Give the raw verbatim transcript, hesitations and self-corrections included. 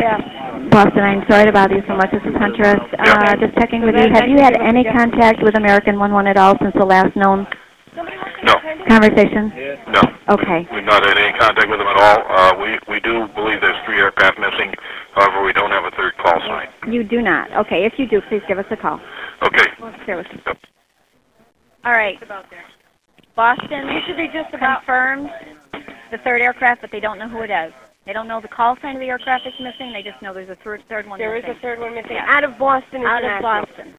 Yeah. Boston, I'm sorry to bother you so much. This is Huntress. Uh, just checking with you. Have you had any contact with American one one at all since the last known No. conversation? No. Okay. We've not had any contact with them at all. Uh, we, we do believe there's three aircraft missing. However, we don't have a third call sign. You do not. Okay. If you do, please give us a call. Okay. Share with us. Yep. All right. Boston You should be just about. confirmed the third aircraft, but they don't know who it is. They don't know the call sign of the aircraft that's missing. They just know there's a third, third one There is missing. a third one missing. Yeah. Out of Boston Out of International. Boston.